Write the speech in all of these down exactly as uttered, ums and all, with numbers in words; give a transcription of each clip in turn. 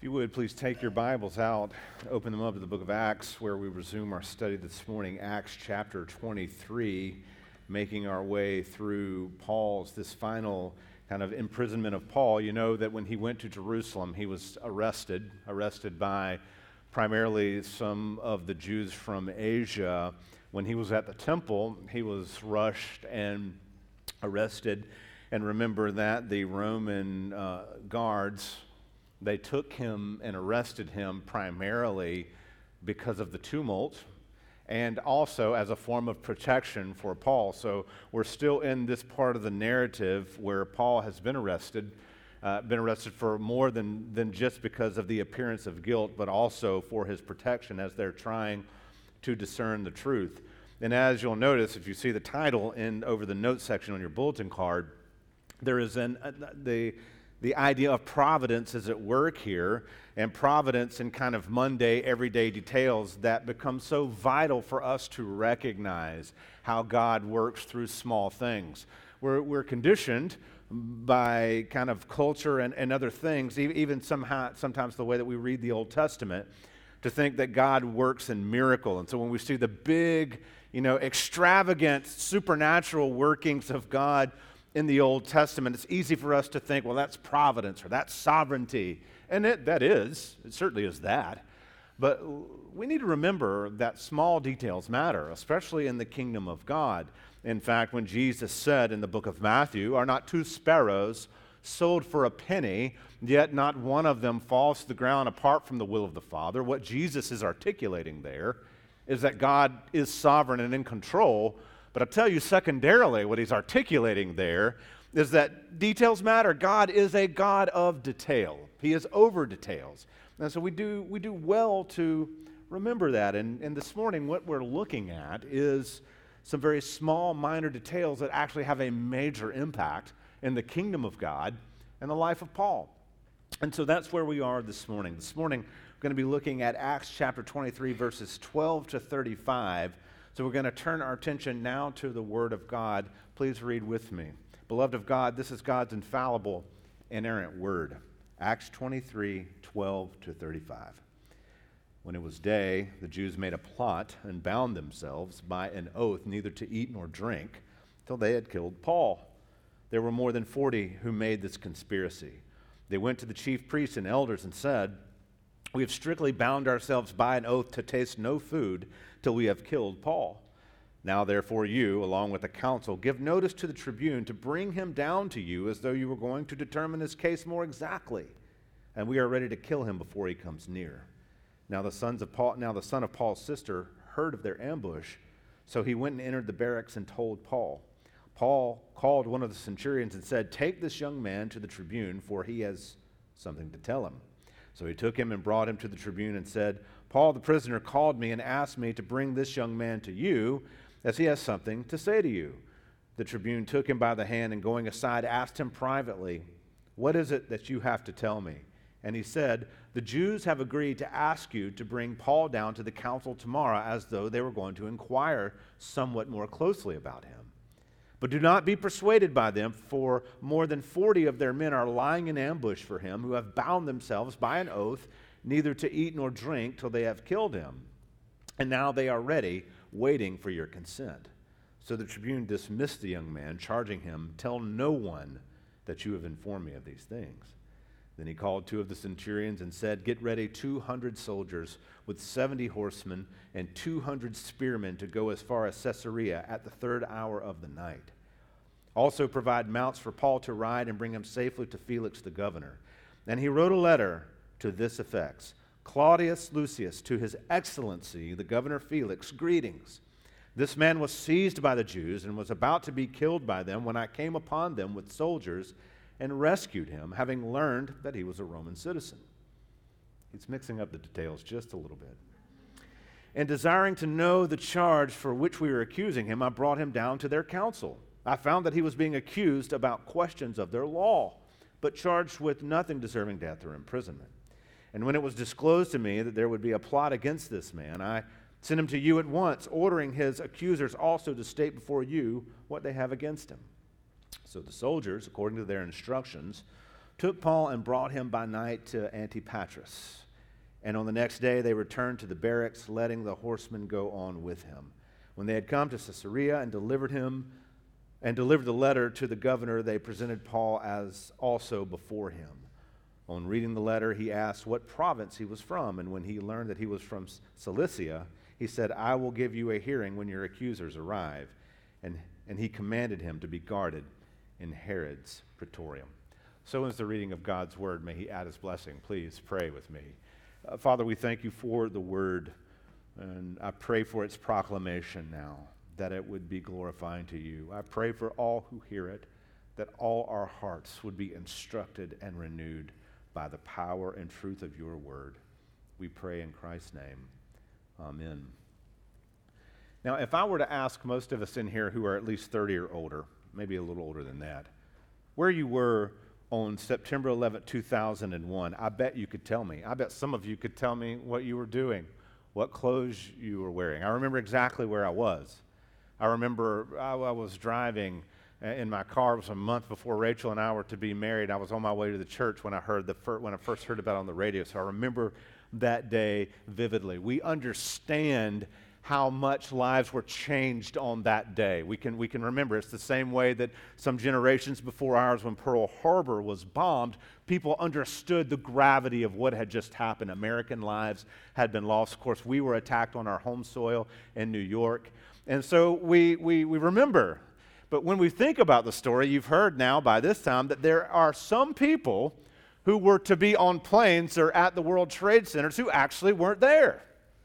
you would, please take your Bibles out, open them up to the book of Acts, where we resume our study this morning, Acts chapter twenty-three, making our way through Paul's, this final kind of imprisonment of Paul. You know that when he went to Jerusalem, he was arrested, arrested by primarily some of the Jews from Asia. When he was at the temple, he was rushed and arrested. And remember that the Roman uh, guards, they took him and arrested him primarily because of the tumult and also as a form of protection for Paul. So we're still in this part of the narrative where Paul has been arrested, uh, been arrested for more than, than just because of the appearance of guilt, but also for his protection as they're trying to discern the truth. And as you'll notice, if you see the title in over the notes section on your bulletin card, there is an uh, the The idea of providence is at work here, and providence in kind of Monday, everyday details that become so vital for us to recognize how God works through small things. We're, we're conditioned by kind of culture and, and other things, even somehow, sometimes the way that we read the Old Testament, to think that God works in miracle. And so when we see the big, you know, extravagant, supernatural workings of God in the Old Testament, it's easy for us to think, well, that's providence or that's sovereignty. And it, that is, it certainly is that. But we need to remember that small details matter, especially in the kingdom of God. In fact, when Jesus said in the book of Matthew, "Are not two sparrows sold for a penny, yet not one of them falls to the ground apart from the will of the Father," what Jesus is articulating there is that God is sovereign and in control. But I'll tell you secondarily, what he's articulating there is that details matter. God is a God of detail. He is over details. And so we do we do well to remember that. And, and this morning, what we're looking at is some very small, minor details that actually have a major impact in the kingdom of God and the life of Paul. And so that's where we are this morning. This morning, we're going to be looking at Acts chapter twenty-three, verses twelve to thirty-five. So we're going to turn our attention now to the Word of God. Please read with me. Beloved of God, this is God's infallible, inerrant Word. Acts twenty-three, twelve to thirty-five. When it was day, the Jews made a plot and bound themselves by an oath neither to eat nor drink till they had killed Paul. There were more than forty who made this conspiracy. They went to the chief priests and elders and said, "We have strictly bound ourselves by an oath to taste no food till we have killed Paul. Now therefore you, along with the council, give notice to the tribune to bring him down to you as though you were going to determine his case more exactly, and we are ready to kill him before he comes near." Now the sons of Paul, now the son of Paul's sister heard of their ambush, so he went and entered the barracks and told Paul. Paul called one of the centurions and said, "Take this young man to the tribune, for he has something to tell him." So he took him and brought him to the tribune and said, "Paul the prisoner called me and asked me to bring this young man to you, as he has something to say to you." The tribune took him by the hand and going aside asked him privately, "What is it that you have to tell me?" And he said, "The Jews have agreed to ask you to bring Paul down to the council tomorrow as though they were going to inquire somewhat more closely about him. But do not be persuaded by them, for more than forty of their men are lying in ambush for him, who have bound themselves by an oath neither to eat nor drink till they have killed him. And now they are ready, waiting for your consent." So the tribune dismissed the young man, charging him, "Tell no one that you have informed me of these things." Then he called two of the centurions and said, "Get ready two hundred soldiers with seventy horsemen and two hundred spearmen to go as far as Caesarea at the third hour of the night. Also provide mounts for Paul to ride and bring him safely to Felix the governor." And he wrote a letter to this effect: "Claudius Lucius, to his excellency, the governor Felix, greetings. This man was seized by the Jews and was about to be killed by them when I came upon them with soldiers and rescued him, having learned that he was a Roman citizen." He's mixing up the details just a little bit. "And desiring to know the charge for which we were accusing him, I brought him down to their council. I found that he was being accused about questions of their law, but charged with nothing deserving death or imprisonment. And when it was disclosed to me that there would be a plot against this man, I sent him to you at once, ordering his accusers also to state before you what they have against him." So the soldiers, according to their instructions, took Paul and brought him by night to Antipatris. And on the next day they returned to the barracks, letting the horsemen go on with him. When they had come to Caesarea and delivered him and delivered the letter to the governor, they presented Paul as also before him. On reading the letter, he asked what province he was from, and when he learned that he was from Cilicia, he said, "I will give you a hearing when your accusers arrive." And, and he commanded him to be guarded in Herod's praetorium. So is the reading of God's word. May he add his blessing. Please pray with me. Uh, Father, we thank you for the word, and I pray for its proclamation now, that it would be glorifying to you. I pray for all who hear it, that all our hearts would be instructed and renewed by the power and truth of your word. We pray in Christ's name. Amen. Now, if I were to ask most of us in here who are at least thirty or older, maybe a little older than that, where you were on September eleventh, two thousand one, I bet you could tell me. I bet some of you could tell me what you were doing, what clothes you were wearing. I remember exactly where I was. I remember I, I was driving in my car. It was a month before Rachel and I were to be married. I was on my way to the church when I heard the fir- when I first heard about it on the radio. So I remember that day vividly. We understand how much lives were changed on that day. We can we can remember. It's the same way that some generations before ours, when Pearl Harbor was bombed, people understood the gravity of what had just happened. American lives had been lost. Of course, we were attacked on our home soil in New York. And so we we we remember. But when we think about the story, you've heard now by this time that there are some people who were to be on planes or at the World Trade Centers who actually weren't there.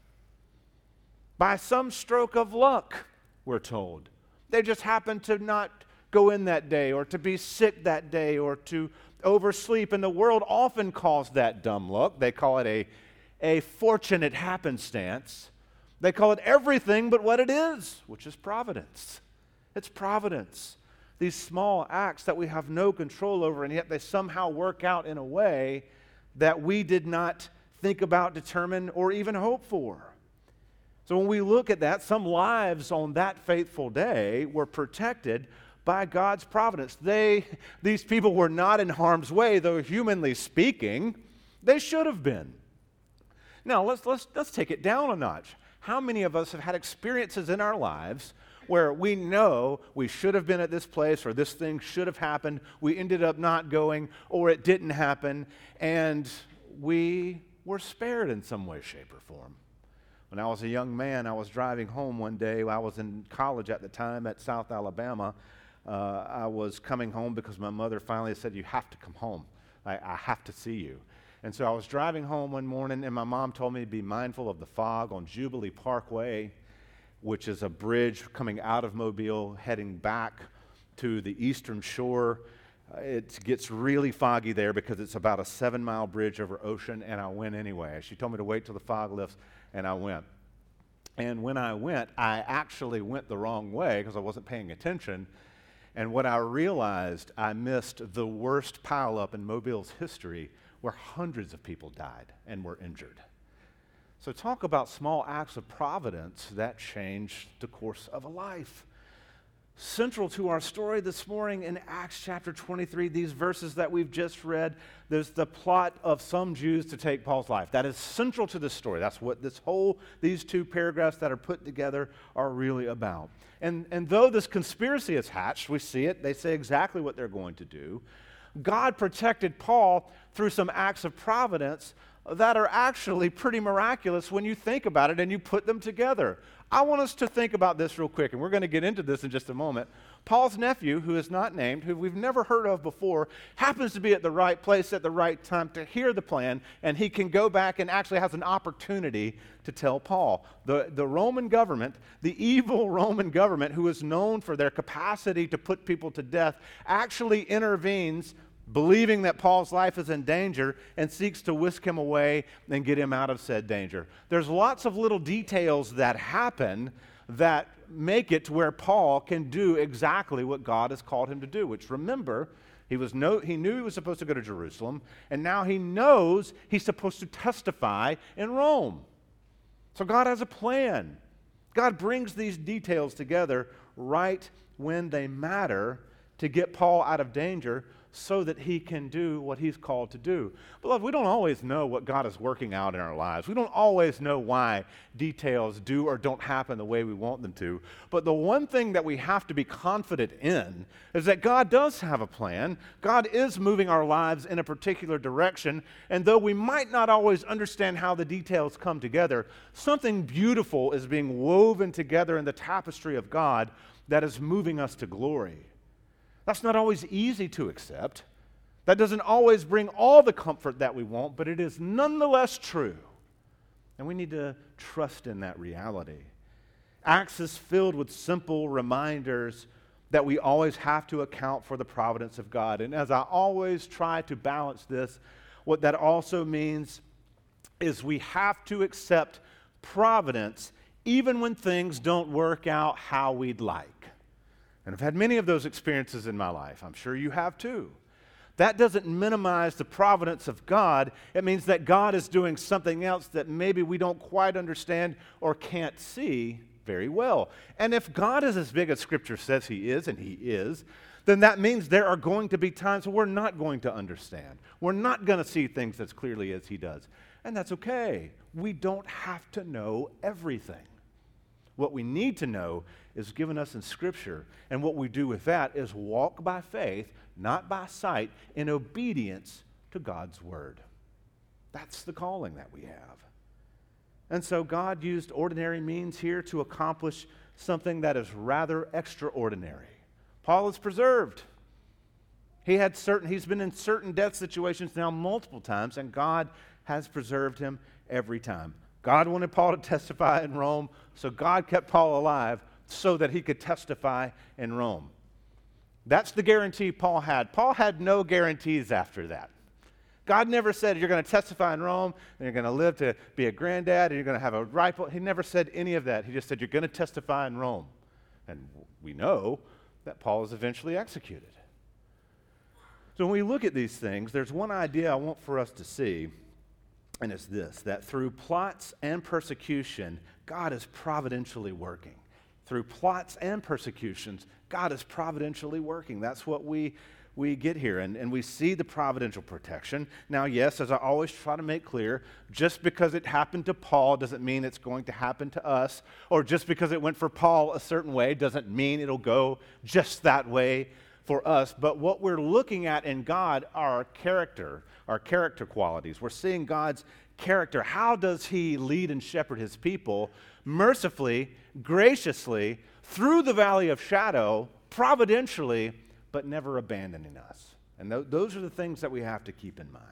By some stroke of luck, we're told. They just happened to not go in that day, or to be sick that day, or to oversleep. And the world often calls that dumb luck. They call it a, a fortunate happenstance. They call it everything but what it is, which is providence. It's providence. These small acts that we have no control over, and yet they somehow work out in a way that we did not think about, determine, or even hope for. So when we look at that, some lives on that faithful day were protected by God's providence. They, these people were not in harm's way, though humanly speaking, they should have been. Now, let's, let's, let's take it down a notch. How many of us have had experiences in our lives where we know we should have been at this place, or this thing should have happened, we ended up not going, or it didn't happen, and we were spared in some way, shape, or form? When I was a young man, I was driving home one day. I was in college at the time at South Alabama. Uh, I was coming home because my mother finally said, "You have to come home. I, I have to see you." And so I was driving home one morning, and my mom told me to be mindful of the fog on Jubilee Parkway, which is a bridge coming out of Mobile, heading back to the eastern shore. Uh, it gets really foggy there because it's about a seven-mile bridge over ocean, and I went anyway. She told me to wait till the fog lifts, and I went. And when I went, I actually went the wrong way because I wasn't paying attention. And what I realized, I missed the worst pileup in Mobile's history, where hundreds of people died and were injured. So talk about small acts of providence that changed the course of a life. Central to our story this morning in Acts chapter twenty-three, these verses that we've just read, there's the plot of some Jews to take Paul's life. That is central to this story. That's what this whole, these two paragraphs that are put together are really about. And, and though this conspiracy is hatched, we see it, they say exactly what they're going to do. God protected Paul through some acts of providence that are actually pretty miraculous when you think about it and you put them together. I want us to think about this real quick, and we're going to get into this in just a moment. Paul's nephew, who is not named, who we've never heard of before, happens to be at the right place at the right time to hear the plan, and he can go back and actually has an opportunity to tell Paul. The, the Roman government, the evil Roman government, who is known for their capacity to put people to death, actually intervenes, believing that Paul's life is in danger, and seeks to whisk him away and get him out of said danger. There's lots of little details that happen that make it to where Paul can do exactly what God has called him to do, which, remember, he was no, he knew he was supposed to go to Jerusalem, and now he knows he's supposed to testify in Rome. So God has a plan. God brings these details together right when they matter to get Paul out of danger, so that he can do what he's called to do. Beloved, we don't always know what God is working out in our lives. We don't always know why details do or don't happen the way we want them to. But the one thing that we have to be confident in is that God does have a plan. God is moving our lives in a particular direction. And though we might not always understand how the details come together, something beautiful is being woven together in the tapestry of God that is moving us to glory. That's not always easy to accept. That doesn't always bring all the comfort that we want, but it is nonetheless true. And we need to trust in that reality. Acts is filled with simple reminders that we always have to account for the providence of God. And as I always try to balance this, what that also means is we have to accept providence even when things don't work out how we'd like. And I've had many of those experiences in my life. I'm sure you have too. That doesn't minimize the providence of God. It means that God is doing something else that maybe we don't quite understand or can't see very well. And if God is as big as Scripture says He is, and He is, then that means there are going to be times when we're not going to understand. We're not going to see things as clearly as He does. And that's okay. We don't have to know everything. What we need to know is given us in Scripture, and what we do with that is walk by faith, not by sight, in obedience to God's Word. That's the calling that we have. And so God used ordinary means here to accomplish something that is rather extraordinary. Paul is preserved. He had certain, he's been in certain death situations now multiple times, and God has preserved him every time. God wanted Paul to testify in Rome, so God kept Paul alive so that he could testify in Rome. That's the guarantee Paul had. Paul had no guarantees after that. God never said, you're going to testify in Rome, and you're going to live to be a granddad, and you're going to have a ripe... He never said any of that. He just said, you're going to testify in Rome. And we know that Paul is eventually executed. So when we look at these things, there's one idea I want for us to see, and it's this, that through plots and persecution, God is providentially working. Through plots and persecutions, God is providentially working. That's what we, we get here, and, and we see the providential protection. Now, yes, as I always try to make clear, just because it happened to Paul doesn't mean it's going to happen to us, or just because it went for Paul a certain way doesn't mean it'll go just that way for us. But what we're looking at in God are character, our character qualities. We're seeing God's character. How does He lead and shepherd His people mercifully, graciously, through the valley of shadow, providentially, but never abandoning us? And th- those are the things that we have to keep in mind.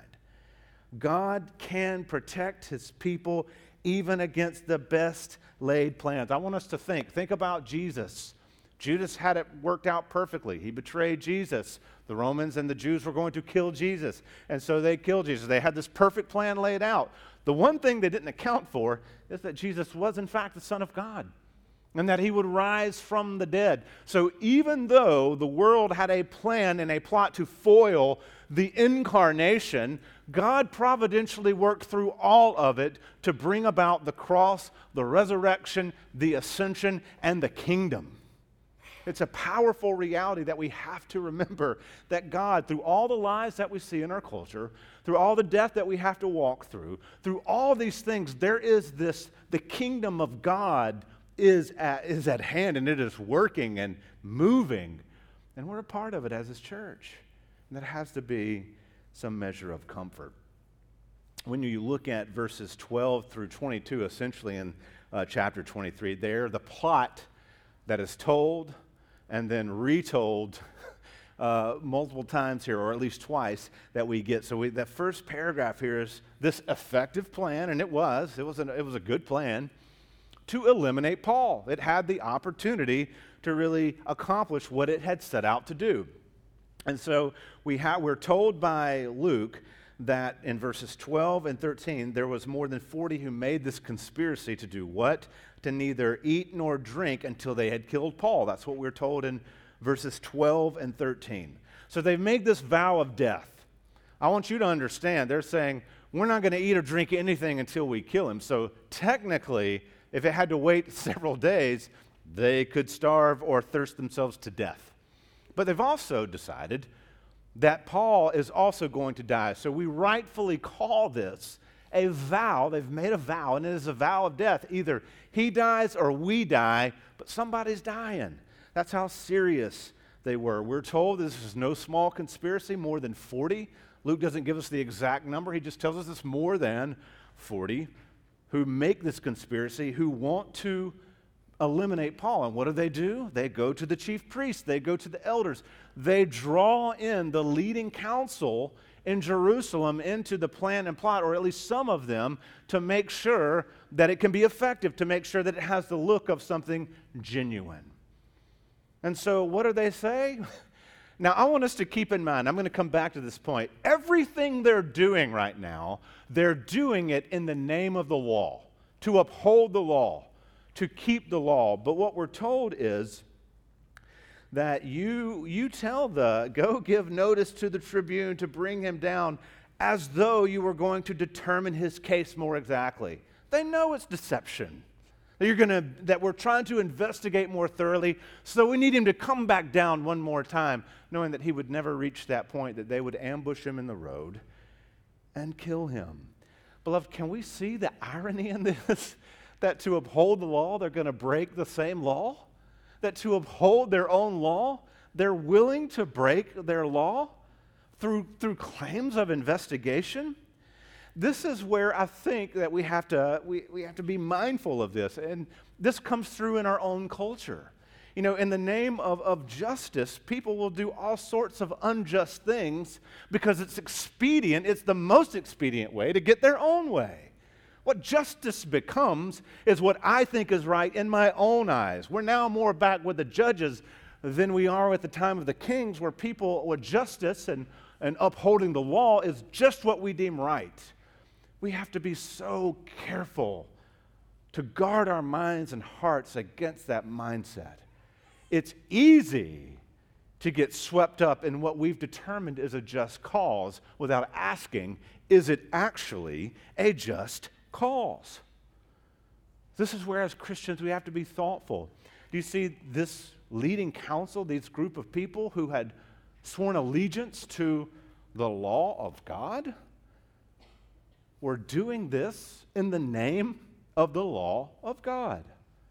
God can protect His people even against the best laid plans. I want us to think. Think about Jesus. Judas had it worked out perfectly. He betrayed Jesus. The Romans and the Jews were going to kill Jesus, and so they killed Jesus. They had this perfect plan laid out. The one thing they didn't account for is that Jesus was, in fact, the Son of God, and that He would rise from the dead. So even though the world had a plan and a plot to foil the incarnation, God providentially worked through all of it to bring about the cross, the resurrection, the ascension, and the kingdom. It's a powerful reality that we have to remember, that God, through all the lies that we see in our culture, through all the death that we have to walk through, through all these things, there is this, the kingdom of God is at, is at hand, and it is working and moving, and we're a part of it as His church. And that has to be some measure of comfort. When you look at verses twelve through twenty-two, essentially in uh, chapter twenty-three, there, the plot that is told and then retold uh, multiple times here, or at least twice, that we get. So we, that first paragraph here is this effective plan, and it was. It was, an, it was a good plan to eliminate Paul. It had the opportunity to really accomplish what it had set out to do. And so we ha- we're told by Luke that in verses twelve and thirteen, there was more than forty who made this conspiracy to do what? To neither eat nor drink until they had killed Paul. That's what we're told in verses twelve and thirteen. So they've made this vow of death. I want you to understand, they're saying, we're not going to eat or drink anything until we kill him. So technically, if it had to wait several days, they could starve or thirst themselves to death. But they've also decided that Paul is also going to die. So we rightfully call this a vow. They've made a vow, and it is a vow of death. Either he dies or we die, but somebody's dying. That's how serious they were. We're told this is no small conspiracy, more than forty. Luke doesn't give us the exact number. He just tells us it's more than forty who make this conspiracy, who want to eliminate Paul. And what do they do? They go to the chief priests. They go to the elders. They draw in the leading council in Jerusalem into the plan and plot, or at least some of them, to make sure that it can be effective, to make sure that it has the look of something genuine. And so what do they say? Now, I want us to keep in mind, I'm going to come back to this point. Everything they're doing right now, they're doing it in the name of the law, to uphold the law, to keep the law. But what we're told is that you, you tell the, go give notice to the tribune to bring him down as though you were going to determine his case more exactly. They know it's deception. That you're gonna, that we're trying to investigate more thoroughly, so we need him to come back down one more time, knowing that he would never reach that point, that they would ambush him in the road and kill him. Beloved, can we see the irony in this? That to uphold the law, they're going to break the same law? That to uphold their own law, they're willing to break their law through, through claims of investigation? This is where I think that we have to we, we have to be mindful of this. And this comes through in our own culture. You know, in the name of, of justice, people will do all sorts of unjust things because it's expedient. It's the most expedient way to get their own way. What justice becomes is what I think is right in my own eyes. We're now more back with the judges than we are at the time of the kings, where people with justice and, and upholding the law is just what we deem right. We have to be so careful to guard our minds and hearts against that mindset. It's easy to get swept up in what we've determined is a just cause without asking, is it actually a just cause? This is where, as Christians, we have to be thoughtful. Do you see this leading council, this group of people who had sworn allegiance to the law of God? We're doing this in the name of the law of God.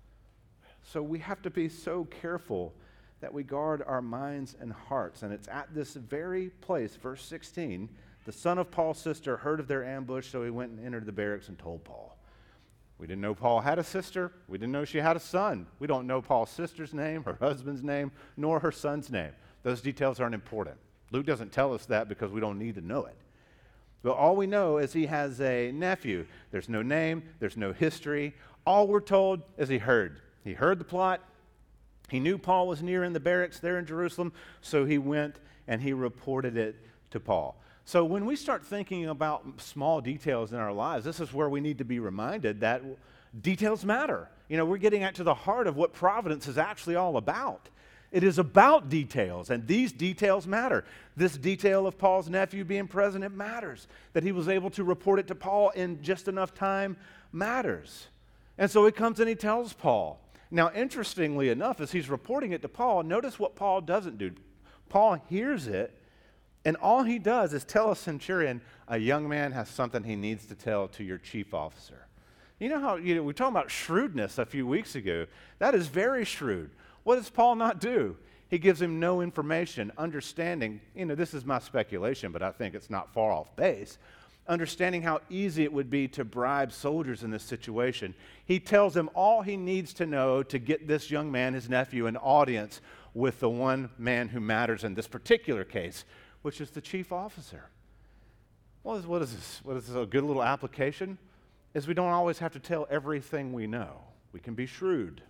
So we have to be so careful that we guard our minds and hearts. And it's at this very place, verse sixteen, the son of Paul's sister heard of their ambush, so he went and entered the barracks and told Paul. We didn't know Paul had a sister. We didn't know she had a son. We don't know Paul's sister's name, her husband's name, nor her son's name. Those details aren't important. Luke doesn't tell us that because we don't need to know it. But all we know is he has a nephew. There's no name. There's no history. All we're told is he heard. He heard the plot. He knew Paul was near in the barracks there in Jerusalem, so he went and he reported it to Paul. So when we start thinking about small details in our lives, this is where we need to be reminded that details matter. You know, we're getting at to the heart of what providence is actually all about. It is about details, and these details matter. This detail of Paul's nephew being present, it matters. That he was able to report it to Paul in just enough time matters. And so he comes and he tells Paul. Now, interestingly enough, as he's reporting it to Paul, notice what Paul doesn't do. Paul hears it, and all he does is tell a centurion, a young man has something he needs to tell to your chief officer. You know how, you know, we were talking about shrewdness a few weeks ago. That is very shrewd. What does Paul not do? He gives him no information, understanding, you know, this is my speculation, but I think it's not far off base, understanding how easy it would be to bribe soldiers in this situation. He tells him all he needs to know to get this young man, his nephew, an audience with the one man who matters in this particular case, which is the chief officer. What is, what is this? What is this? A good little application? Is we don't always have to tell everything we know. We can be shrewd.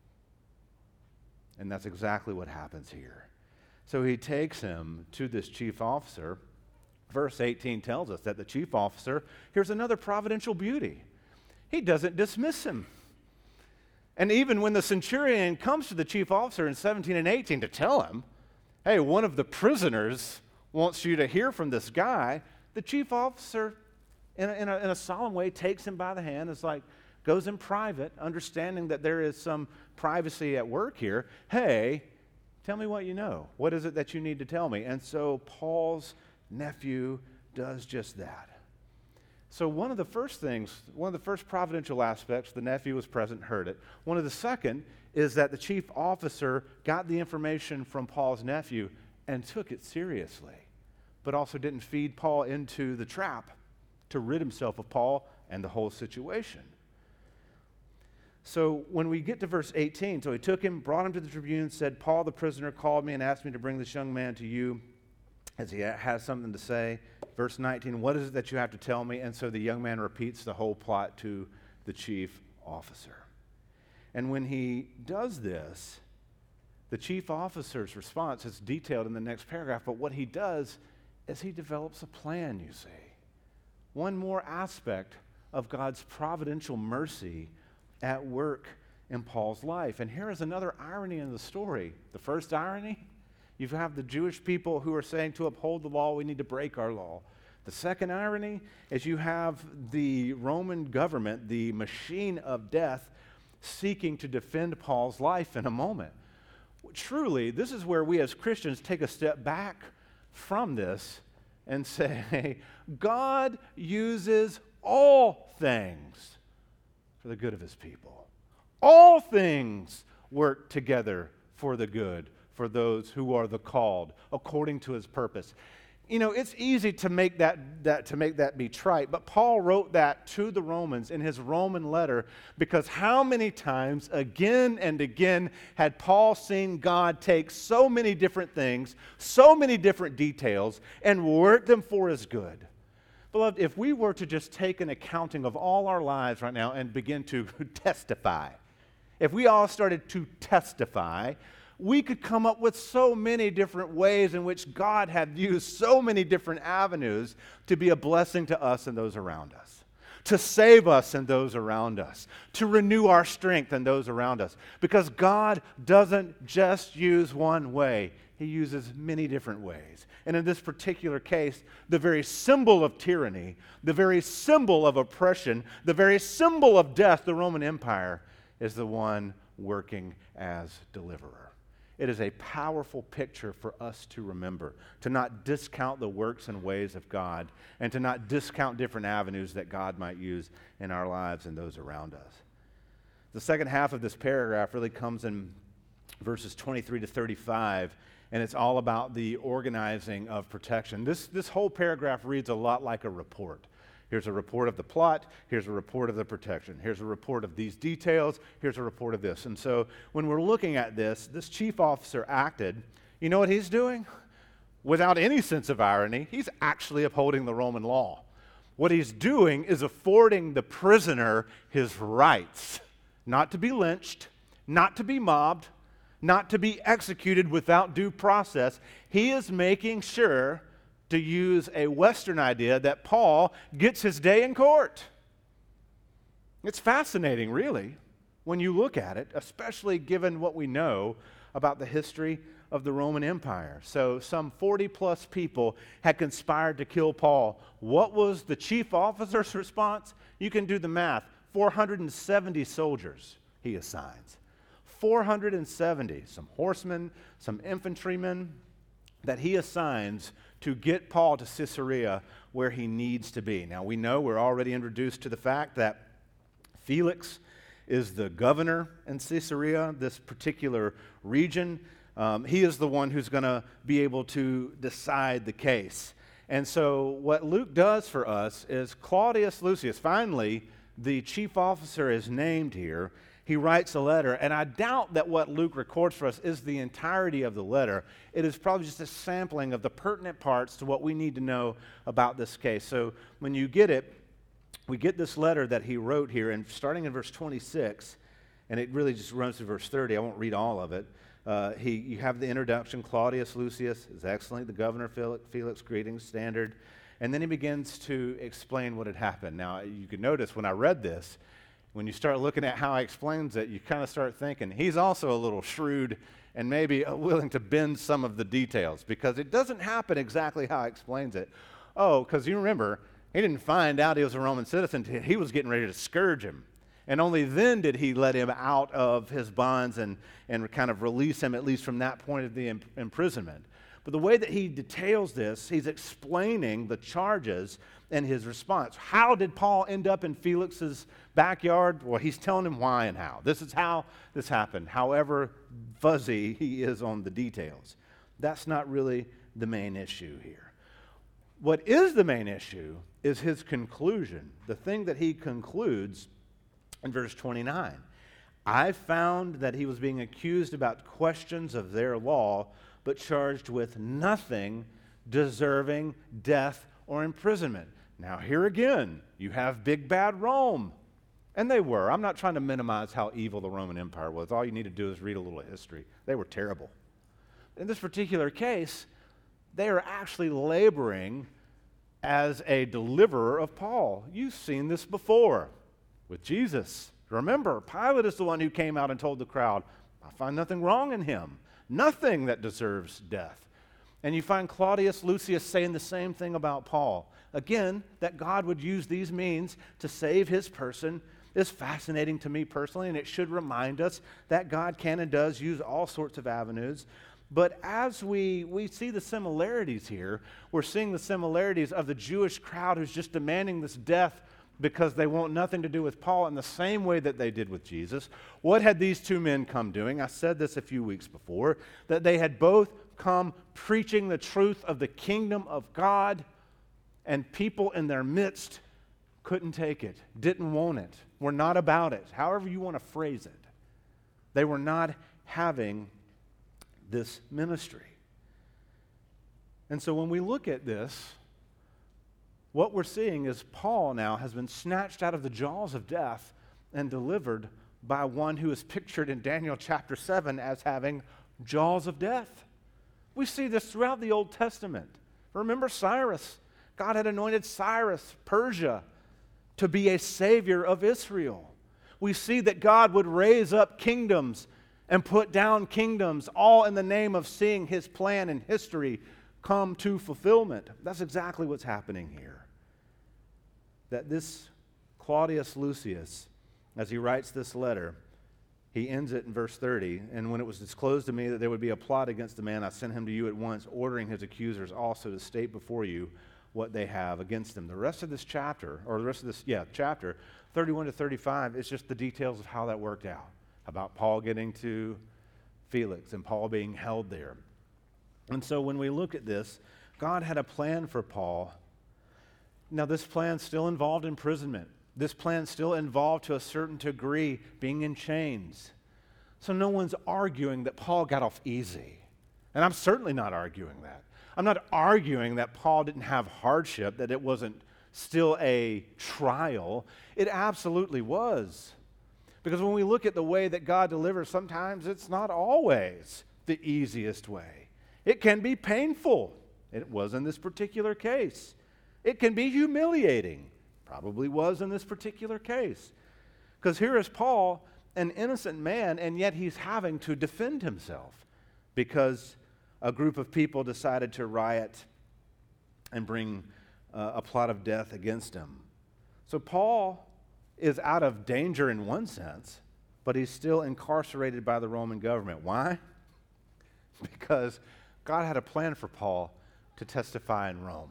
And that's exactly what happens here. So he takes him to this chief officer. Verse eighteen tells us that the chief officer, here's another providential beauty. He doesn't dismiss him. And even when the centurion comes to the chief officer in seventeen and eighteen to tell him, hey, one of the prisoners wants you to hear from this guy, the chief officer, in a, in a, in a solemn way, takes him by the hand. It's like, goes in private, understanding that there is some privacy at work here. Hey, Tell me what you know. What is it that you need to tell me? And so Paul's nephew does just that. So one of the first things, one of the first providential aspects, the nephew was present, heard it. One of the second is that the chief officer got the information from Paul's nephew and took it seriously, but also didn't feed Paul into the trap to rid himself of Paul and the whole situation. So when we get to verse eighteen, so he took him, brought him to the tribune, said, Paul the prisoner called me and asked me to bring this young man to you as he has something to say. Verse nineteen, what is it that you have to tell me? And so the young man repeats the whole plot to the chief officer. And when he does this, the chief officer's response is detailed in the next paragraph, but what he does is he develops a plan, you see. One more aspect of God's providential mercy at work in Paul's life. And here is another irony in the story. The first irony, you have the Jewish people who are saying to uphold the law, we need to break our law. The second irony is you have the Roman government, the machine of death, seeking to defend Paul's life in a moment. Truly, this is where we as Christians take a step back from this and say, God uses all things for the good of his people. All things work together for the good, for those who are the called, according to his purpose. You know, it's easy to make that, that to make that be trite, but Paul wrote that to the Romans in his Roman letter because how many times again and again had Paul seen God take so many different things, so many different details, and work them for his good? Beloved, if we were to just take an accounting of all our lives right now and begin to testify, if we all started to testify, we could come up with so many different ways in which God had used so many different avenues to be a blessing to us and those around us, to save us and those around us, to renew our strength and those around us. Because God doesn't just use one way. He uses many different ways. And in this particular case, the very symbol of tyranny, the very symbol of oppression, the very symbol of death, the Roman Empire, is the one working as deliverer. It is a powerful picture for us to remember, to not discount the works and ways of God, and to not discount different avenues that God might use in our lives and those around us. The second half of this paragraph really comes in verses twenty-three to thirty-five, and it's all about the organizing of protection. This, this whole paragraph reads a lot like a report. Here's a report of the plot. Here's a report of the protection. Here's a report of these details. Here's a report of this. And so when we're looking at this, this chief officer acted, you know what he's doing? Without any sense of irony, he's actually upholding the Roman law. What he's doing is affording the prisoner his rights, not to be lynched, not to be mobbed, not to be executed without due process. He is making sure, to use a Western idea, that Paul gets his day in court. It's fascinating, really, when you look at it, especially given what we know about the history of the Roman Empire. So some forty plus people had conspired to kill Paul. What was the chief officer's response? You can do the math. four hundred seventy soldiers he assigns. four hundred seventy, some horsemen, some infantrymen, that he assigns to get Paul to Caesarea where he needs to be. Now, we know we're already introduced to the fact that Felix is the governor in Caesarea, this particular region. Um, he is the one who's going to be able to decide the case. And so what Luke does for us is Claudius Lucius, finally, the chief officer is named here. He writes a letter, and I doubt that what Luke records for us is the entirety of the letter. It is probably just a sampling of the pertinent parts to what we need to know about this case. So when you get it, we get this letter that he wrote here, and starting in verse twenty-six, and it really just runs to verse thirty. I won't read all of it. Uh, he, you have the introduction. Claudius Lucius is excellent. The governor Felix, Felix, greetings, standard. And then he begins to explain what had happened. Now, you can notice when I read this, when you start looking at how he explains it, you kind of start thinking he's also a little shrewd and maybe willing to bend some of the details, because it doesn't happen exactly how he explains it. Oh, because you remember, he didn't find out he was a Roman citizen until he was getting ready to scourge him. And only then did he let him out of his bonds and, and kind of release him, at least from that point of the imp- imprisonment. But the way that he details this, he's explaining the charges and his response. How did Paul end up in Felix's backyard? Well, he's telling him why and how. This is how this happened, however fuzzy he is on the details. That's not really the main issue here. What is the main issue is his conclusion, the thing that he concludes in verse twenty-nine. I found that he was being accused about questions of their law, but charged with nothing deserving death or imprisonment. Now here again, you have big bad Rome. And they were. I'm not trying to minimize how evil the Roman Empire was. All you need to do is read a little history. They were terrible. In this particular case, they are actually laboring as a deliverer of Paul. You've seen this before with Jesus. Remember, Pilate is the one who came out and told the crowd, I find nothing wrong in him, nothing that deserves death. And you find Claudius Lucius saying the same thing about Paul. Again, that God would use these means to save his person is fascinating to me personally, and it should remind us that God can and does use all sorts of avenues. But as we, we see the similarities here, we're seeing the similarities of the Jewish crowd who's just demanding this death because they want nothing to do with Paul in the same way that they did with Jesus. What had these two men come doing? I said this a few weeks before, that they had both come preaching the truth of the kingdom of God, and people in their midst couldn't take it, didn't want it, were not about it, however you want to phrase it. They were not having this ministry. And so when we look at this, what we're seeing is Paul now has been snatched out of the jaws of death and delivered by one who is pictured in Daniel chapter seven as having jaws of death. We see this throughout the Old Testament. Remember Cyrus. God had anointed Cyrus, Persia, to be a savior of Israel. We see that God would raise up kingdoms and put down kingdoms, all in the name of seeing his plan in history come to fulfillment. That's exactly what's happening here. That this Claudius Lucius, as he writes this letter, he ends it in verse thirty, and when it was disclosed to me that there would be a plot against the man, I sent him to you at once, ordering his accusers also to state before you what they have against him. The rest of this chapter, or the rest of this, yeah, chapter, thirty-one to thirty-five, is just the details of how that worked out, about Paul getting to Felix and Paul being held there. And so when we look at this, God had a plan for Paul. Now, this plan still involved imprisonment. This plan still involved, to a certain degree, being in chains. So no one's arguing that Paul got off easy. And I'm certainly not arguing that. I'm not arguing that Paul didn't have hardship, that it wasn't still a trial. It absolutely was. Because when we look at the way that God delivers, sometimes it's not always the easiest way. It can be painful. It was in this particular case. It can be humiliating. Probably was in this particular case. Because here is Paul, an innocent man, and yet he's having to defend himself because a group of people decided to riot and bring uh, a plot of death against him. So Paul is out of danger in one sense, but he's still incarcerated by the Roman government. Why? Because God had a plan for Paul to testify in Rome.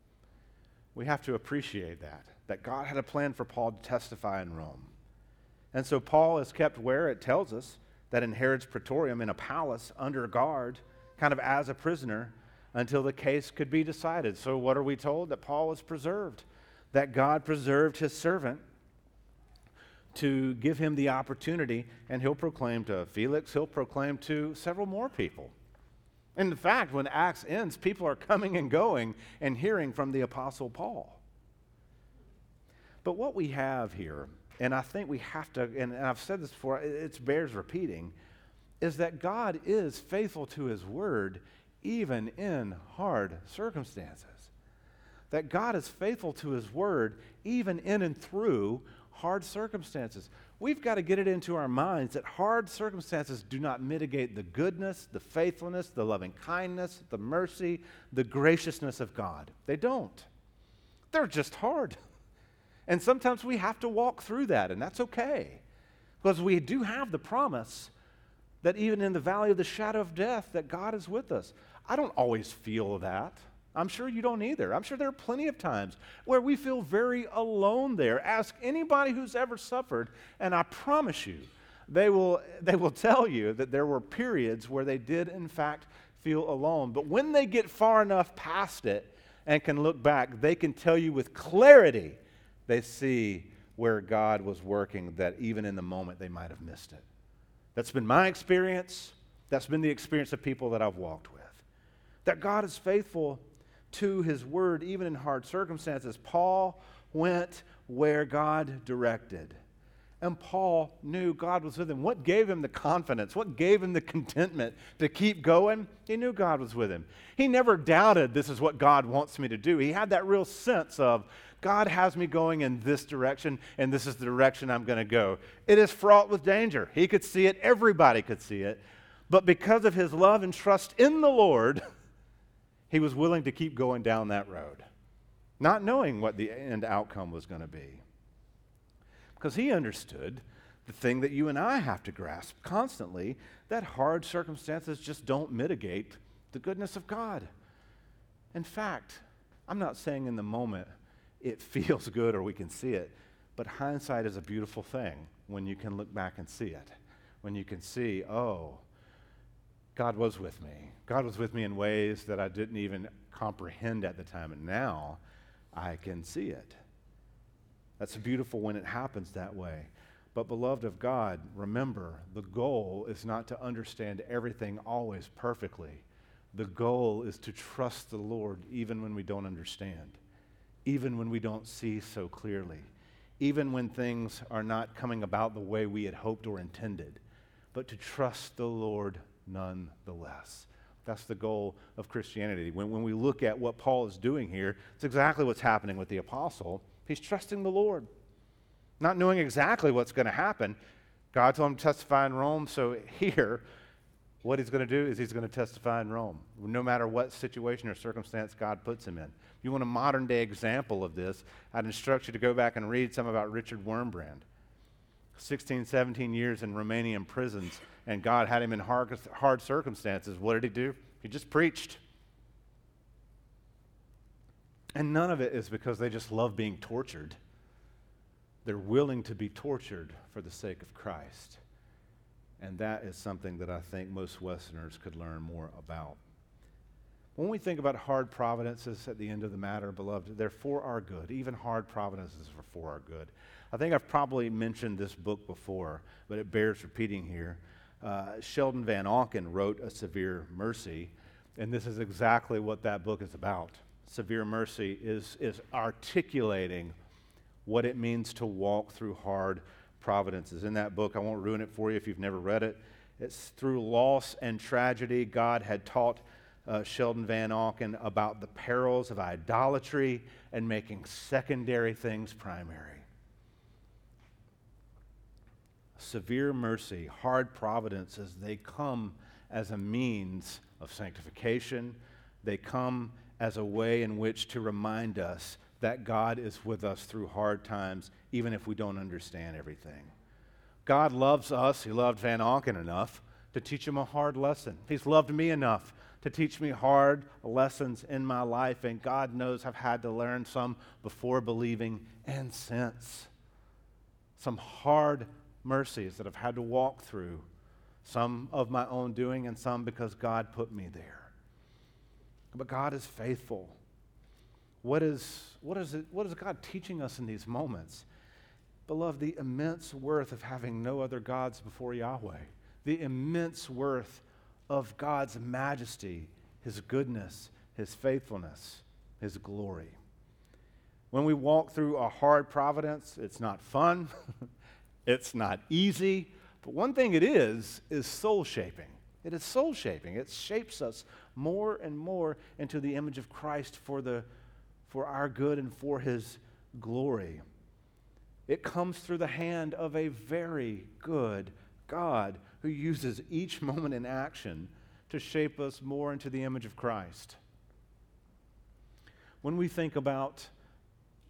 We have to appreciate that, that God had a plan for Paul to testify in Rome. And so Paul is kept where? It tells us that in Herod's praetorium, in a palace, under guard, kind of as a prisoner, until the case could be decided. So what are we told? That Paul is preserved, that God preserved his servant to give him the opportunity, and he'll proclaim to Felix, he'll proclaim to several more people. And in fact, when Acts ends, people are coming and going and hearing from the Apostle Paul. But what we have here, and I think we have to, and I've said this before, it bears repeating, is that God is faithful to his word even in hard circumstances. That God is faithful to his word even in and through hard circumstances. We've got to get it into our minds that hard circumstances do not mitigate the goodness, the faithfulness, the loving kindness, the mercy, the graciousness of God. They don't. They're just hard. And sometimes we have to walk through that, and that's okay. Because we do have the promise that even in the valley of the shadow of death, that God is with us. I don't always feel that. I'm sure you don't either. I'm sure there are plenty of times where we feel very alone there. Ask anybody who's ever suffered, and I promise you, they will, they will tell you that there were periods where they did, in fact, feel alone. But when they get far enough past it and can look back, they can tell you with clarity they see where God was working, that even in the moment they might have missed it. That's been my experience. That's been the experience of people that I've walked with. That God is faithful to His word, even in hard circumstances. Paul went where God directed. And Paul knew God was with him. What gave him the confidence? What gave him the contentment to keep going? He knew God was with him. He never doubted, this is what God wants me to do. He had that real sense of, God has me going in this direction, and this is the direction I'm going to go. It is fraught with danger. He could see it. Everybody could see it. But because of his love and trust in the Lord, he was willing to keep going down that road, not knowing what the end outcome was going to be. Because he understood the thing that you and I have to grasp constantly, that hard circumstances just don't mitigate the goodness of God. In fact, I'm not saying in the moment it feels good or we can see it, but hindsight is a beautiful thing when you can look back and see it. When you can see, oh, God was with me. God was with me in ways that I didn't even comprehend at the time, and now I can see it. That's beautiful when it happens that way. But beloved of God, remember, the goal is not to understand everything always perfectly. The goal is to trust the Lord even when we don't understand, even when we don't see so clearly, even when things are not coming about the way we had hoped or intended, but to trust the Lord nonetheless. That's the goal of Christianity. When, when we look at what Paul is doing here, it's exactly what's happening with the apostle. He's trusting the Lord, not knowing exactly what's going to happen. God told him to testify in Rome, so here, what he's going to do is he's going to testify in Rome, no matter what situation or circumstance God puts him in. If you want a modern-day example of this, I'd instruct you to go back and read some about Richard Wurmbrand. sixteen, seventeen years in Romanian prisons, and God had him in hard, hard circumstances. What did he do? He just preached. And none of it is because they just love being tortured. They're willing to be tortured for the sake of Christ. And that is something that I think most Westerners could learn more about. When we think about hard providences at the end of the matter, beloved, they're for our good. Even hard providences are for our good. I think I've probably mentioned this book before, but it bears repeating here. Uh, Sheldon Van Auken wrote A Severe Mercy, and this is exactly what that book is about. Severe mercy is, is articulating what it means to walk through hard providences. In that book, I won't ruin it for you if you've never read it, it's through loss and tragedy, God had taught uh, Sheldon Van Auken about the perils of idolatry and making secondary things primary. Severe mercy, hard providences, they come as a means of sanctification. They come as a way in which to remind us that God is with us through hard times, even if we don't understand everything. God loves us. He loved Van Auken enough to teach him a hard lesson. He's loved me enough to teach me hard lessons in my life, and God knows I've had to learn some before believing and since. Some hard mercies that I've had to walk through, some of my own doing and some because God put me there. But God is faithful. What is, what is it, what is God teaching us in these moments? Beloved, the immense worth of having no other gods before Yahweh, the immense worth of God's majesty, His goodness, His faithfulness, His glory. When we walk through a hard providence, it's not fun, it's not easy, but one thing it is, is soul-shaping. It is soul-shaping. It shapes us more and more into the image of Christ for the for our good and for His glory. It comes through the hand of a very good God who uses each moment in action to shape us more into the image of Christ. When we think about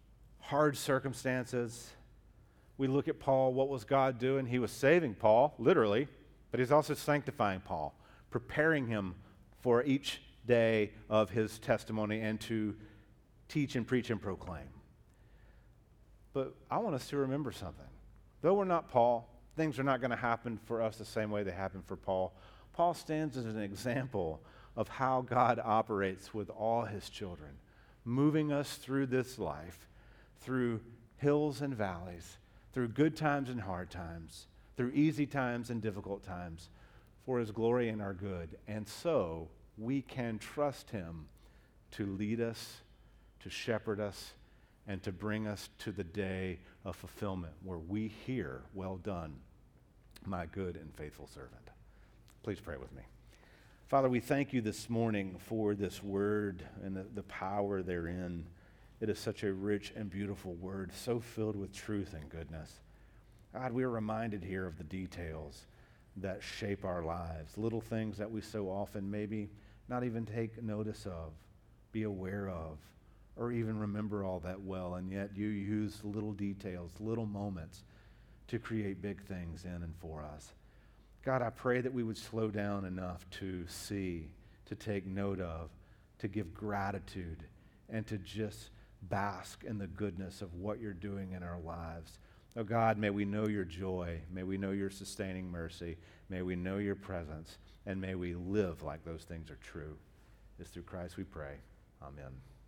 hard circumstances. We look at Paul, what was God doing? He was saving Paul, literally, but he's also sanctifying Paul, preparing him for each day of his testimony and to teach and preach and proclaim. But I want us to remember something. Though we're not Paul, things are not going to happen for us the same way they happened for Paul. Paul stands as an example of how God operates with all his children, moving us through this life, through hills and valleys, through good times and hard times, through easy times and difficult times, for his glory and our good. And so we can trust him to lead us, to shepherd us, and to bring us to the day of fulfillment where we hear, "Well done, my good and faithful servant." Please pray with me. Father, we thank you this morning for this word and the, the power therein. It is such a rich and beautiful word, so filled with truth and goodness. God, we are reminded here of the details that shape our lives, little things that we so often maybe not even take notice of, be aware of, or even remember all that well, and yet you use little details, little moments to create big things in and for us. God, I pray that we would slow down enough to see, to take note of, to give gratitude, and to just bask in the goodness of what you're doing in our lives. Oh God, may we know your joy, may we know your sustaining mercy, may we know your presence, and may we live like those things are true. It's through Christ we pray. Amen.